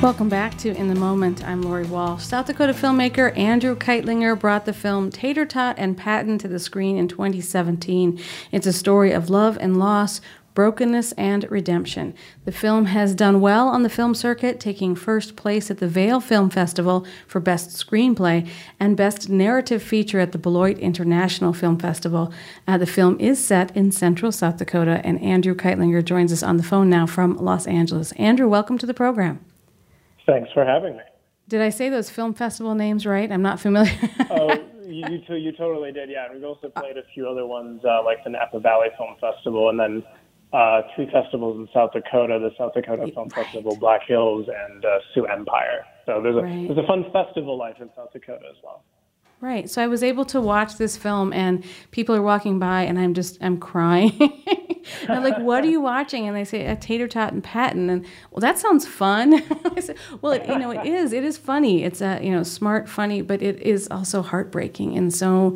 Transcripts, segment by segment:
Welcome back to In the Moment. I'm Lori Walsh. South Dakota filmmaker Andrew Keitlinger brought the film Tater Tot and Patton to the screen in 2017. It's a story of love and loss, brokenness and redemption. The film has done well on the film circuit, taking first place at the Vail Film Festival for Best Screenplay and Best Narrative Feature at the Beloit International Film Festival. The film is set in central South Dakota, and Andrew Keitlinger joins us on the phone now from Los Angeles. Andrew, welcome to the program. Thanks for having me. Did I say those film festival names right? I'm not familiar. Oh, you totally did, yeah. And we've also played a few other ones, like the Napa Valley Film Festival, and then three festivals in South Dakota, the South Dakota Film Festival, Black Hills, and Sioux Empire. So there's a fun festival life in South Dakota as well. Right. So I was able to watch this film, and people are walking by, and I'm crying. And I'm like, what are you watching? And they say, a Tater Tot and Patton. And, well, that sounds fun. I said, well, it is funny. It's, smart, funny, but it is also heartbreaking in so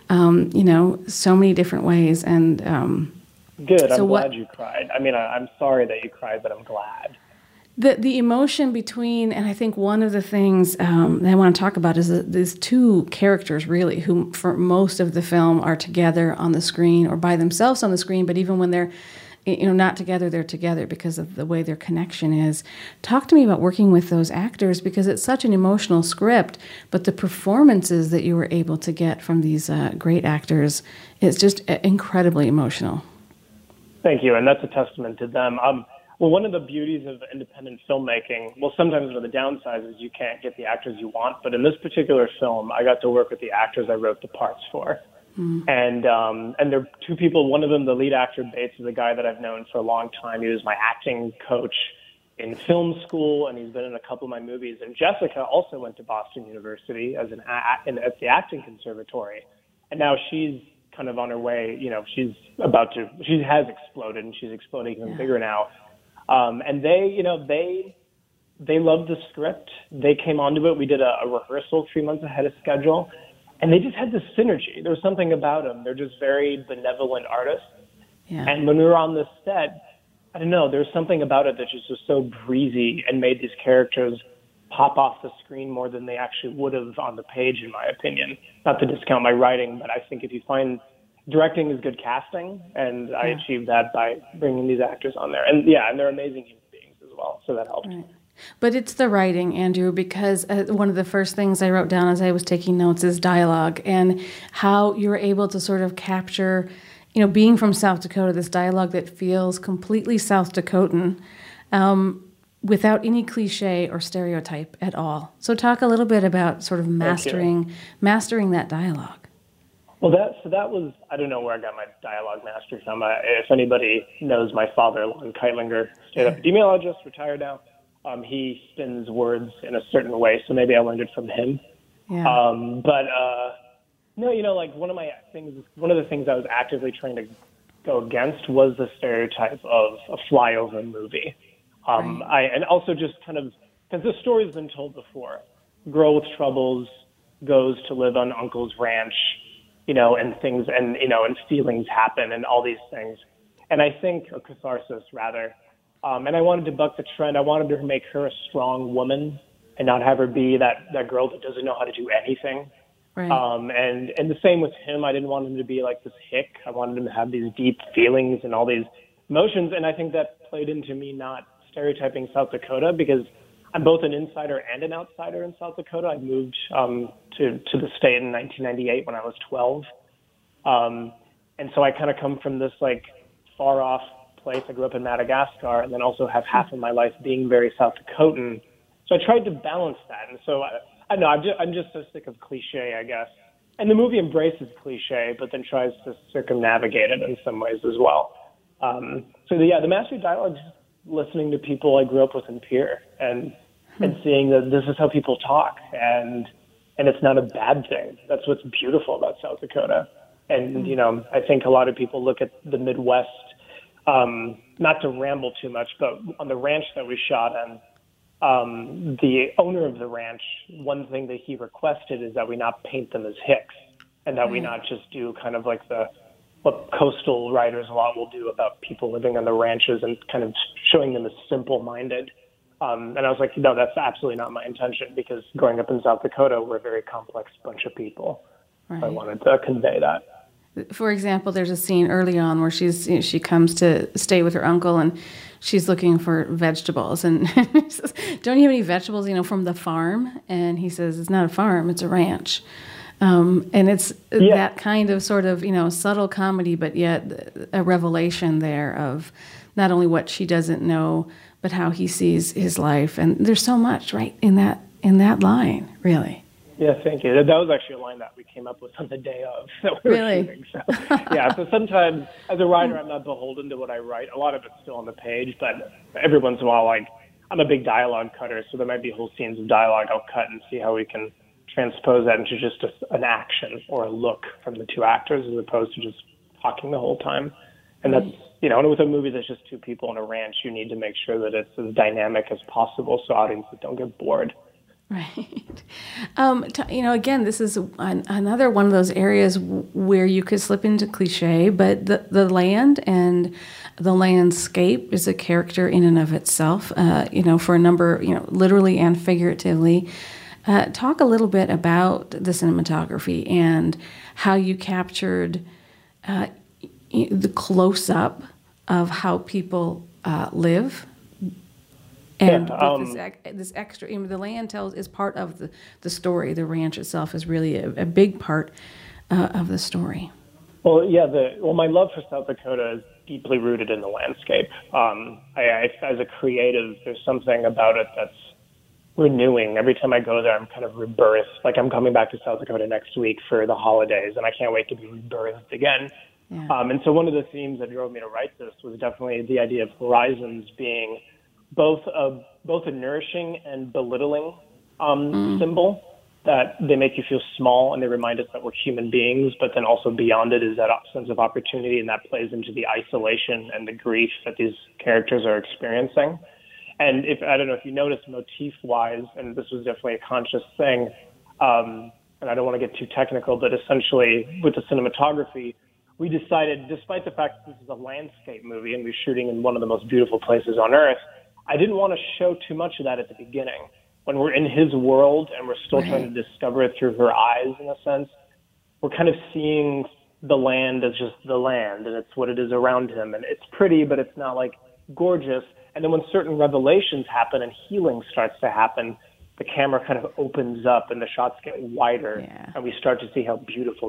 many different ways. And good. I'm glad you cried. I mean, I'm sorry that you cried, but I'm glad. The emotion between, and I think one of the things that I want to talk about is these two characters, really, who for most of the film are together on the screen or by themselves on the screen, but even when they're not together, they're together because of the way their connection is. Talk to me about working with those actors, because it's such an emotional script, but the performances that you were able to get from these great actors, it's just incredibly emotional. Thank you, and that's a testament to them. Well, one of the beauties of independent filmmaking, well, sometimes one of the downsides is you can't get the actors you want, but in this particular film, I got to work with the actors I wrote the parts for. And there are two people. One of them, the lead actor, Bates, is a guy that I've known for a long time. He was my acting coach in film school, and he's been in a couple of my movies. And Jessica also went to Boston University at the acting conservatory, and now she's kind of on her way. She has exploded, and she's exploding even bigger now. And they loved the script. They came onto it. We did a rehearsal 3 months ahead of schedule, and they just had this synergy. There was something about them. They're just very benevolent artists. Yeah. And when we were on this set, I don't know, there's something about it that just was so breezy and made these characters pop off the screen more than they actually would have on the page, in my opinion. Not to discount my writing, but I think if you find directing is good casting, and I achieved that by bringing these actors on there. And they're amazing human beings as well, so that helped. Right. But it's the writing, Andrew, because one of the first things I wrote down as I was taking notes is dialogue, and how you were able to sort of capture, being from South Dakota, this dialogue that feels completely South Dakotan, without any cliche or stereotype at all. So talk a little bit about sort of mastering that dialogue. Well, that was, I don't know where I got my dialogue mastery from. If anybody knows my father, Lon Keitlinger, stayed up epidemiologist, retired now. He spins words in a certain way, so maybe I learned it from him. Yeah. One of the things I was actively trying to go against was the stereotype of a flyover movie. And also just kind of, because the story's been told before. Girl with troubles goes to live on uncle's ranch, and things, and feelings happen and all these things. And I think, or catharsis rather, and I wanted to buck the trend. I wanted to make her a strong woman and not have her be that girl that doesn't know how to do anything. Right. And the same with him. I didn't want him to be like this hick. I wanted him to have these deep feelings and all these emotions. And I think that played into me not stereotyping South Dakota, because I'm both an insider and an outsider in South Dakota. I moved to the state in 1998 when I was 12. And so I kind of come from this far off place. I grew up in Madagascar, and then also have half of my life being very South Dakotan. So I tried to balance that. And so I know I'm just so sick of cliche, I guess. And the movie embraces cliche, but then tries to circumnavigate it in some ways as well. The mastery dialogue is just listening to people I grew up with in Pierre and seeing that this is how people talk, and it's not a bad thing. That's what's beautiful about South Dakota. And, I think a lot of people look at the Midwest, not to ramble too much, but on the ranch that we shot on, the owner of the ranch, one thing that he requested is that we not paint them as hicks, and that we not just do kind of like what coastal writers a lot will do about people living on the ranches and kind of showing them as simple-minded. And I was like, no, that's absolutely not my intention, because growing up in South Dakota, we're a very complex bunch of people. Right. So I wanted to convey that. For example, there's a scene early on where she comes to stay with her uncle, and she's looking for vegetables, and he says, "Don't you have any vegetables, from the farm?" And he says, "It's not a farm; it's a ranch." And it's that kind of sort of subtle comedy, but yet a revelation there of not only what she doesn't know, but how he sees his life. And there's so much right in that line, really. Yeah, thank you. That was actually a line that we came up with on the day of that we were shooting. So, so sometimes as a writer, I'm not beholden to what I write. A lot of it's still on the page, but every once in a while, I'm a big dialogue cutter, so there might be whole scenes of dialogue I'll cut and see how we can transpose that into just an action or a look from the two actors, as opposed to just talking the whole time. And that's, and with a movie that's just two people on a ranch, you need to make sure that it's as dynamic as possible so audiences don't get bored. Right. Again, this is another one of those areas where you could slip into cliche, but the land and the landscape is a character in and of itself, for a number, literally and figuratively. Talk a little bit about the cinematography and how you captured the close-up of how people live. And this extra, the land is part of the story. The ranch itself is really a big part of the story. Well, my love for South Dakota is deeply rooted in the landscape. As a creative, there's something about it that's renewing. Every time I go there, I'm kind of rebirthed. Like, I'm coming back to South Dakota next week for the holidays, and I can't wait to be rebirthed again. Yeah. And so one of the themes that drove me to write this was definitely the idea of horizons being both a nourishing and belittling symbol, that they make you feel small and they remind us that we're human beings, but then also beyond it is that sense of opportunity, and that plays into the isolation and the grief that these characters are experiencing. And I don't know if you noticed, motif-wise, and this was definitely a conscious thing, and I don't want to get too technical, but essentially with the cinematography, we decided, despite the fact that this is a landscape movie and we're shooting in one of the most beautiful places on earth, I didn't want to show too much of that at the beginning. When we're in his world and we're still trying to discover it through her eyes, in a sense, we're kind of seeing the land as just the land, and it's what it is around him. And it's pretty, but it's not gorgeous. And then when certain revelations happen and healing starts to happen, the camera kind of opens up and the shots get wider, and we start to see how beautiful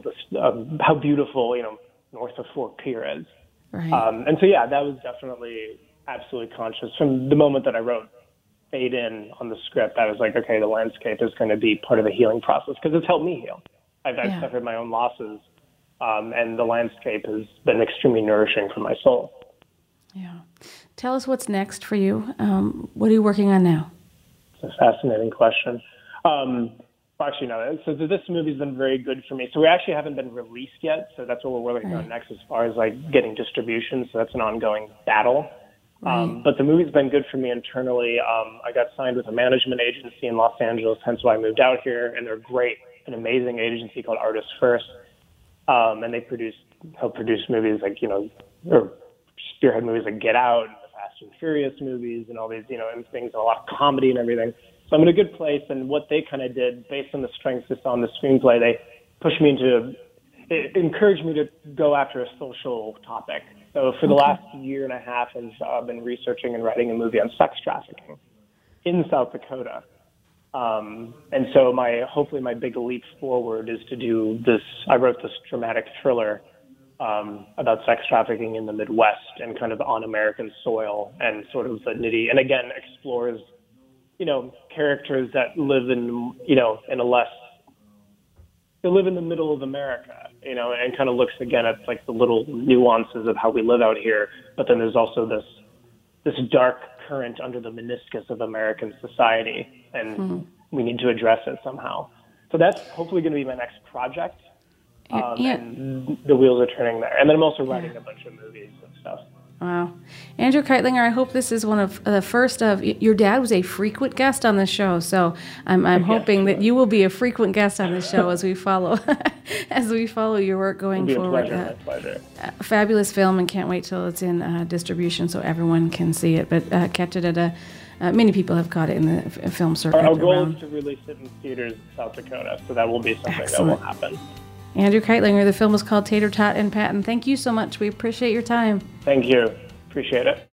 north of Fort Pierre is. Right. And so, that was definitely absolutely conscious. From the moment that I wrote Fade In on the script, I was like, okay, the landscape is going to be part of the healing process, because it's helped me heal. I've suffered my own losses, and the landscape has been extremely nourishing for my soul. Yeah. Tell us what's next for you. What are you working on now? It's a fascinating question. Actually, no. So this movie's been very good for me. So we actually haven't been released yet. So that's what we're working on next, as far as getting distribution. So that's an ongoing battle. But the movie's been good for me internally. I got signed with a management agency in Los Angeles, hence why I moved out here. And they're great, an amazing agency called Artists First. And they help produce movies or spearhead movies like Get Out and the Fast and Furious movies and all these, and things, and a lot of comedy and everything. So I'm in a good place, and what they kind of did, based on the strengths they saw in the screenplay, they pushed me it encouraged me to go after a social topic. So for the last year and a half, I've been researching and writing a movie on sex trafficking in South Dakota. And so hopefully my big leap forward is to do this. I wrote this dramatic thriller about sex trafficking in the Midwest and kind of on American soil, and sort of the nitty, and again explores characters that live in they live in the middle of America, and kind of looks again at the little nuances of how we live out here. But then there's also this dark current under the meniscus of American society, and we need to address it somehow. So that's hopefully going to be my next project. And the wheels are turning there. And then I'm also writing a bunch of movies and stuff. Wow. Andrew Keitlinger, I hope this is one of the first of, your dad was a frequent guest on the show, so I'm hoping that you will be a frequent guest on the show as we follow your work going forward. My pleasure. Fabulous film, and can't wait till it's in distribution so everyone can see it, but catch it at many people have caught it in the film circuit. Our goal is to release it in theaters in South Dakota, so that will be something that will happen. Andrew Keitlinger, the film is called Tater Tot and Patton. Thank you so much. We appreciate your time. Thank you. Appreciate it.